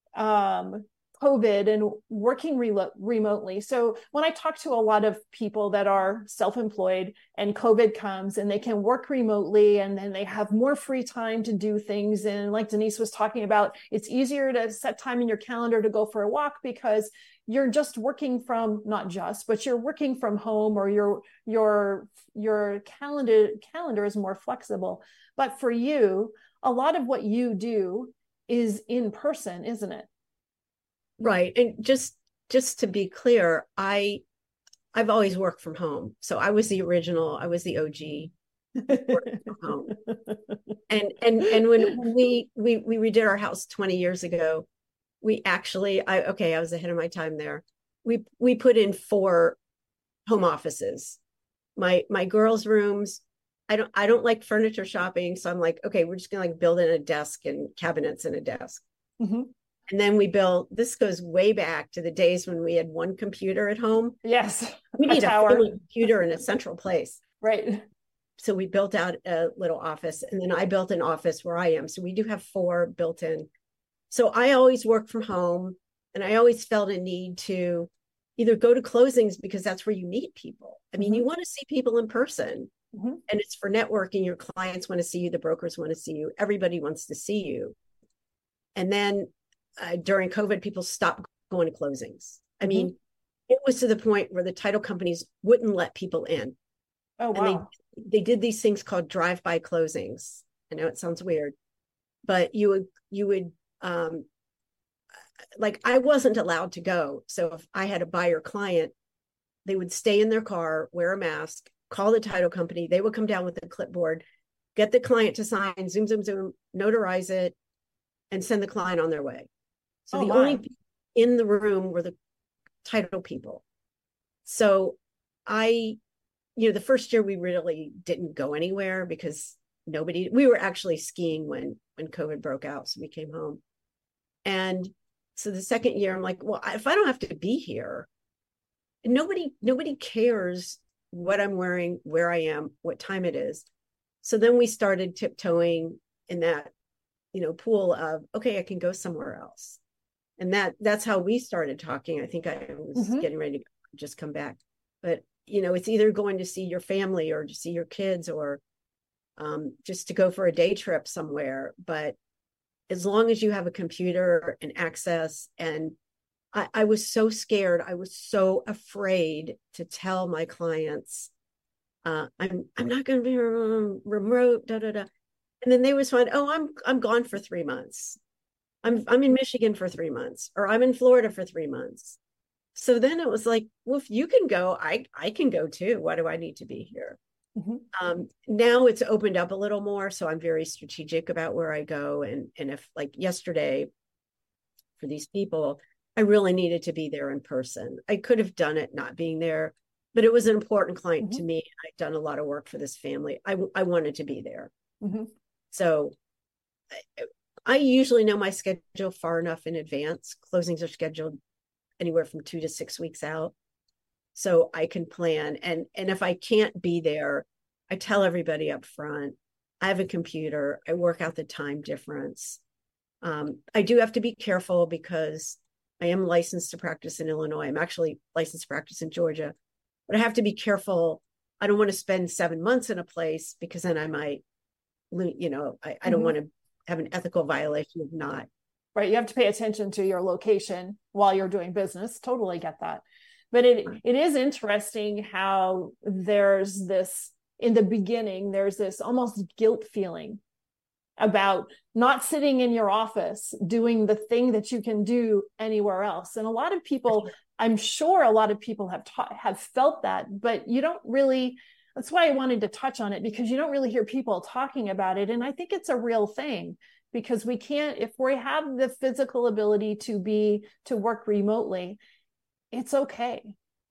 um, COVID and working re- remotely. So when I talk to a lot of people that are self-employed and COVID comes and they can work remotely and then they have more free time to do things. And like Denise was talking about, it's easier to set time in your calendar to go for a walk because you're just working from, not just, but you're working from home, or your, your, your calendar calendar is more flexible. But for you, a lot of what you do is in person, isn't it? Right. And just, just to be clear, I, I've always worked from home. So I was the original, I was the O G working from home. And, and, and when we, we, we redid our house twenty years ago, we actually, I, okay, I was ahead of my time there. We, we put in four home offices. My, my girls' rooms, I don't, I don't like furniture shopping. So I'm like, okay, we're just gonna like build in a desk and cabinets and a desk. Mm-hmm. And then we built, this goes way back to the days when we had one computer at home. Yes. We need a, a computer in a central place. Right. So we built out a little office, and then I built an office where I am. So we do have four built in. So I always work from home, and I always felt a need to either go to closings because that's where you meet people. I mean, mm-hmm. you want to see people in person, mm-hmm. and it's for networking. Your clients want to see you. The brokers want to see you. Everybody wants to see you. And then uh, during COVID, people stopped going to closings. I mm-hmm. mean, it was to the point where the title companies wouldn't let people in. Oh, wow. And they, they did these things called drive-by closings. I know it sounds weird, but you would, you would, um, like I wasn't allowed to go. So if I had a buyer client, they would stay in their car, wear a mask, call the title company. They would come down with a clipboard, get the client to sign, zoom, zoom, zoom, notarize it, and send the client on their way. So oh, the my. only people in the room were the title people. So I, you know, the first year we really didn't go anywhere because nobody, we were actually skiing when, when COVID broke out. So we came home. And so the second year I'm like, well, if I don't have to be here, nobody, nobody cares what I'm wearing, where I am, what time it is. So then we started tiptoeing in that, you know, pool of, okay, I can go somewhere else. And that, that's how we started talking. I think I was mm-hmm. getting ready to just come back, but you know, it's either going to see your family or to see your kids or um, just to go for a day trip somewhere. But as long as you have a computer and access, and I, I was so scared. I was so afraid to tell my clients, uh, I'm, I'm not going to be remote, da, da, da. And then they would find, oh, I'm, I'm gone for three months. I'm, I'm in Michigan for three months, or I'm in Florida for three months. So then it was like, well, if you can go, I, I can go too. Why do I need to be here? Mm-hmm. Um, now it's opened up a little more. So I'm very strategic about where I go. And, and if like yesterday for these people, I really needed to be there in person. I could have done it not being there, but it was an important client mm-hmm. to me. I'd done a lot of work for this family. I, I wanted to be there. Mm-hmm. So I, I usually know my schedule far enough in advance. Closings are scheduled anywhere from two to six weeks out. So I can plan. And, and if I can't be there, I tell everybody up front, I have a computer, I work out the time difference. Um, I do have to be careful because I am licensed to practice in Illinois. I'm actually licensed to practice in Georgia, but I have to be careful. I don't want to spend seven months in a place because then I might, you know, I, I don't mm-hmm. want to have an ethical violation of not. Right. You have to pay attention to your location while you're doing business. Totally get that. But it it is interesting how there's this, in the beginning, there's this almost guilt feeling about not sitting in your office doing the thing that you can do anywhere else. And a lot of people, I'm sure a lot of people have ta- have felt that, but you don't really, that's why I wanted to touch on it, because you don't really hear people talking about it. And I think it's a real thing, because we can't, if we have the physical ability to be, to work remotely, it's okay.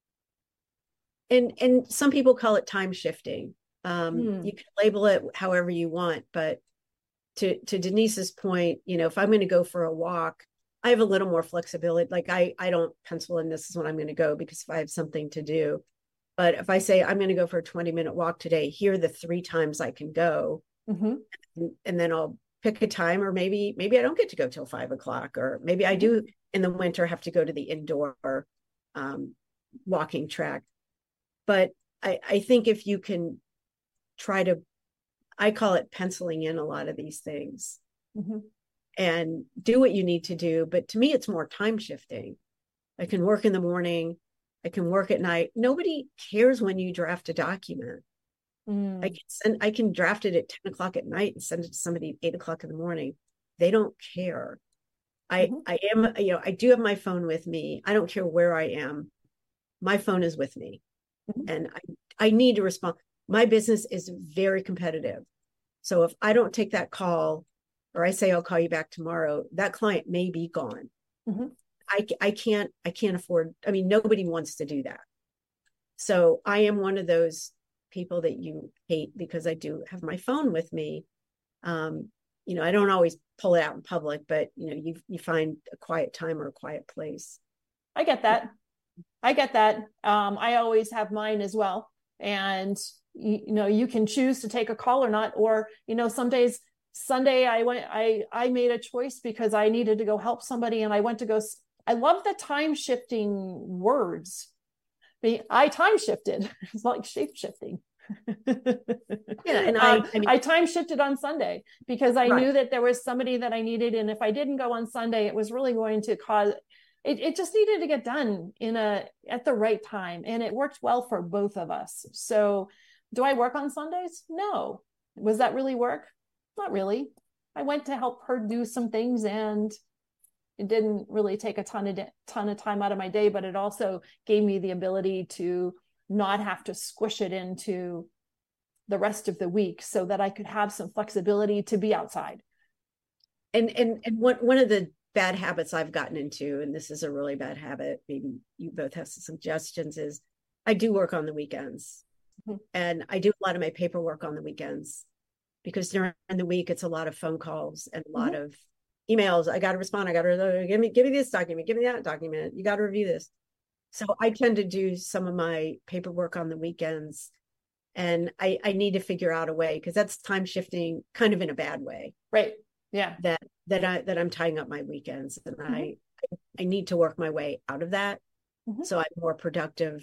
And and some people call it time shifting. Um, hmm. You can label it however you want, but to to Denise's point, you know, if I'm going to go for a walk, I have a little more flexibility. Like I I don't pencil in this is when I'm going to go, because if I have something to do. But if I say I'm going to go for a twenty minute walk today, here are the three times I can go, mm-hmm. and, and then I'll pick a time, or maybe maybe I don't get to go till five o'clock, or maybe I do in the winter have to go to the indoor um, walking track. But I, I think if you can try to, I call it penciling in a lot of these things, mm-hmm. and do what you need to do. But to me, it's more time shifting. I can work in the morning. I can work at night. Nobody cares when you draft a document. Mm. I can send, I can draft it at ten o'clock at night and send it to somebody at eight o'clock in the morning. They don't care. I, mm-hmm. I am, you know, I do have my phone with me. I don't care where I am. My phone is with me. Mm-hmm. And I, I need to respond. My business is very competitive. So if I don't take that call, or I say, I'll call you back tomorrow, that client may be gone. Mm-hmm. I, I can't, I can't afford, I mean, nobody wants to do that. So I am one of those people that you hate, because I do have my phone with me. Um, you know, I don't always pull it out in public, but you know, you, you find a quiet time or a quiet place. I get that. I get that. Um, I always have mine as well. And, you, you know, you can choose to take a call or not, or, you know, some days, Sunday, I went, I, I made a choice because I needed to go help somebody, and I went to go, I love the time shifting words. I, mean, I time shifted. It's like shape shifting. Yeah, and I, um, I, mean, I time shifted on Sunday because I right. knew that there was somebody that I needed. And if I didn't go on Sunday, it was really going to cause, it, it just needed to get done in a, at the right time. And it worked well for both of us. So do I work on Sundays? No. Was that really work? Not really. I went to help her do some things, and it didn't really take a ton of de- ton of time out of my day, but it also gave me the ability to not have to squish it into the rest of the week, so that I could have some flexibility to be outside. And and and one one of the bad habits I've gotten into, and this is a really bad habit, maybe you both have some suggestions, is I do work on the weekends. Mm-hmm. And I do a lot of my paperwork on the weekends, because during the week it's a lot of phone calls and a lot mm-hmm. of emails. I got to respond. I got to give me, give me this document, give me that document. You got to review this. So I tend to do some of my paperwork on the weekends, and I, I need to figure out a way, because that's time shifting kind of in a bad way. Right. Yeah. That, that I, that I'm tying up my weekends, and mm-hmm. I, I need to work my way out of that. Mm-hmm. So I'm more productive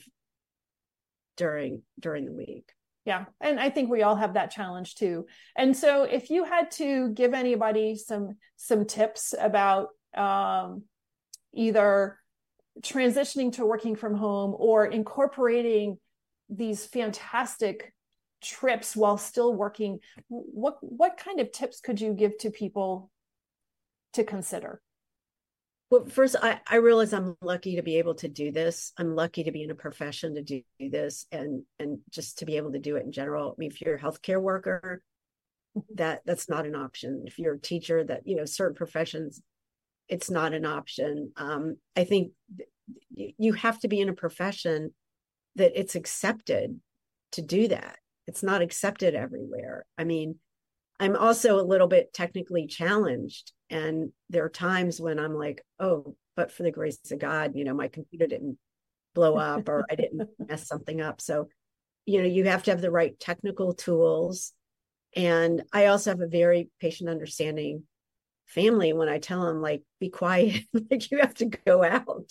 during, during the week. Yeah. And I think we all have that challenge too. And so if you had to give anybody some, some tips about um, either transitioning to working from home or incorporating these fantastic trips while still working, what, what kind of tips could you give to people to consider? Well, first, I, I realize I'm lucky to be able to do this. I'm lucky to be in a profession to do this, and and just to be able to do it in general. I mean, if you're a healthcare worker, that that's not an option. If you're a teacher, that, you know, certain professions, it's not an option. Um, I think you have to be in a profession that it's accepted to do that. It's not accepted everywhere. I mean, I'm also a little bit technically challenged. And there are times when I'm like, oh, but for the grace of God, you know, my computer didn't blow up, or I didn't mess something up. So, you know, you have to have the right technical tools. And I also have a very patient, understanding family. When I tell them, like, be quiet, like, you have to go out.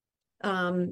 Um,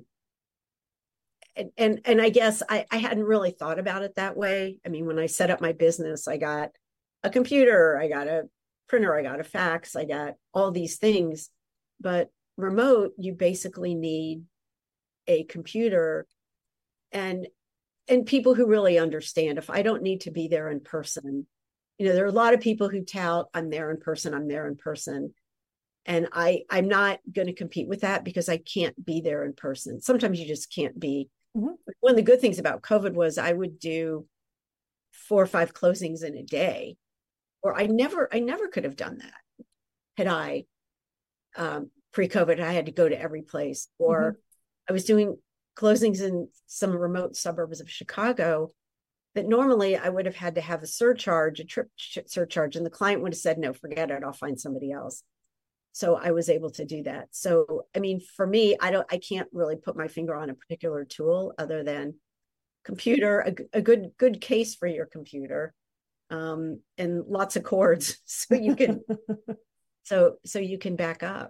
and, and, and I guess I, I hadn't really thought about it that way. I mean, when I set up my business, I got a computer, I got a printer, I got a fax, I got all these things. But remote, you basically need a computer, and and people who really understand if I don't need to be there in person. You know, there are a lot of people who tout, I'm there in person, I'm there in person. And I, I'm not going to compete with that because I can't be there in person. Sometimes you just can't be. Mm-hmm. One of the good things about COVID was I would do four or five closings in a day, or I never, I never could have done that had I, um, pre-COVID, I had to go to every place, or mm-hmm. I was doing closings in some remote suburbs of Chicago that normally I would have had to have a surcharge, a trip surcharge, and the client would have said, no, forget it, I'll find somebody else. So I was able to do that. So, I mean, for me, I don't, I can't really put my finger on a particular tool other than computer, a, a good, good case for your computer, um, and lots of cords. So you can, so, so you can back up.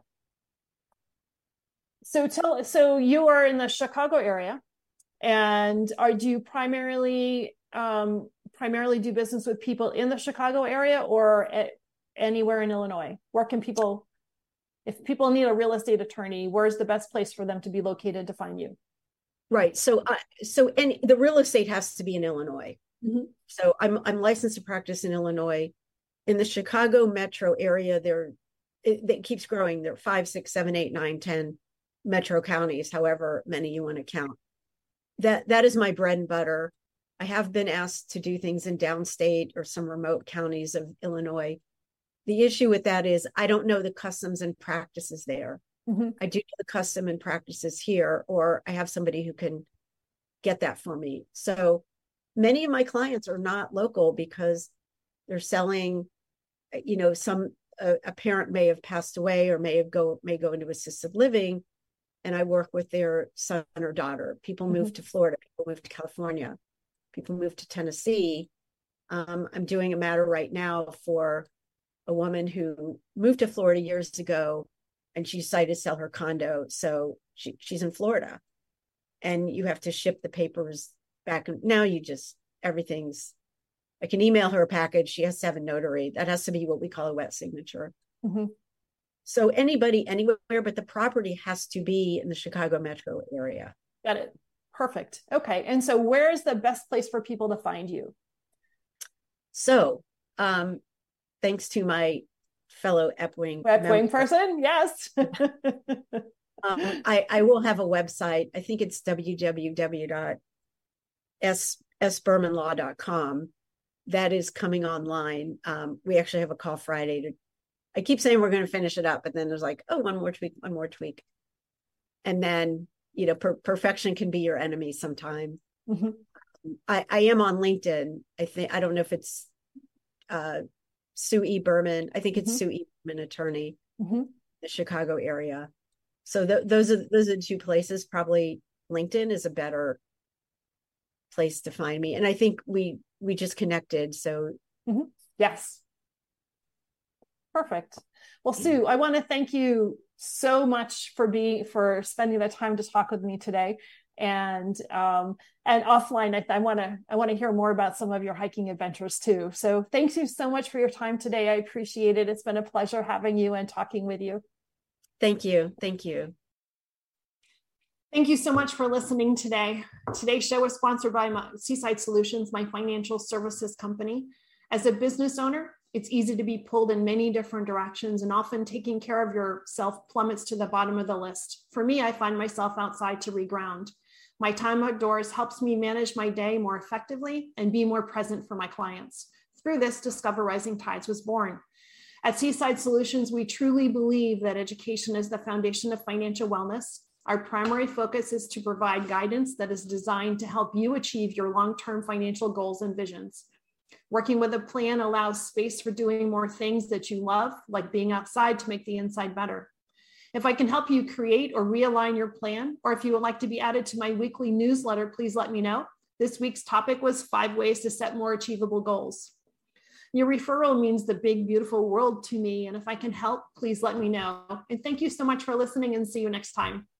So tell, so you are in the Chicago area, and are, do you primarily, um, primarily do business with people in the Chicago area, or at anywhere in Illinois? Where can people, if people need a real estate attorney, where's the best place for them to be located to find you? Right. So, uh, so any, the real estate has to be in Illinois. Mm-hmm. So I'm, I'm licensed to practice in Illinois. In the Chicago metro area, there, it, it keeps growing. There are five, six, seven, eight, nine, ten metro counties, however many you want to count. That, that is my bread and butter. I have been asked to do things in downstate or some remote counties of Illinois. The issue with that is I don't know the customs and practices there. Mm-hmm. I do know the custom and practices here, or I have somebody who can get that for me. So many of my clients are not local because they're selling, you know, some, a, a parent may have passed away or may have go, may go into assisted living. And I work with their son or daughter. People move mm-hmm. to Florida, people move to California, people move to Tennessee. Um, I'm doing a matter right now for a woman who moved to Florida years ago, and she decided to sell her condo. So she, she's in Florida, and you have to ship the papers back. Now you just, everything's, I can email her a package. She has to have a notary. That has to be what we call a wet signature. Mm-hmm. So anybody, anywhere, but the property has to be in the Chicago metro area. Got it. Perfect. Okay. And so where is the best place for people to find you? So, um, thanks to my fellow Epwing. Epwing person, yes. um, I, I will have a website. I think it's w w w dot s berman law dot com. That is coming online. Um, we actually have a call Friday to, I keep saying we're going to finish it up, but then there's like, oh, one more tweak, one more tweak. And then, you know, per- perfection can be your enemy sometime. Mm-hmm. I, I am on LinkedIn. I think, I don't know if it's, uh, Sue E. Berman. I think it's mm-hmm. Sue E. Berman attorney, mm-hmm. the Chicago area. So th- those are those are the two places. Probably LinkedIn is a better place to find me. And I think we we just connected. So mm-hmm. yes, perfect. Well, Sue, I want to thank you so much for being for spending the time to talk with me today. And um, and offline, I, I want to I want to hear more about some of your hiking adventures too. So thank you so much for your time today. I appreciate it. It's been a pleasure having you and talking with you. Thank you. Thank you. Thank you so much for listening today. Today's show is sponsored by my, Seaside Solutions, my financial services company. As a business owner, it's easy to be pulled in many different directions, and often taking care of yourself plummets to the bottom of the list. For me, I find myself outside to reground. My time outdoors helps me manage my day more effectively and be more present for my clients. Through this, Discover Rising Tides was born. At Seaside Solutions, we truly believe that education is the foundation of financial wellness. Our primary focus is to provide guidance that is designed to help you achieve your long-term financial goals and visions. Working with a plan allows space for doing more things that you love, like being outside to make the inside better. If I can help you create or realign your plan, or if you would like to be added to my weekly newsletter, please let me know. This week's topic was five ways to set more achievable goals. Your referral means the big, beautiful world to me. And if I can help, please let me know. And thank you so much for listening, and see you next time.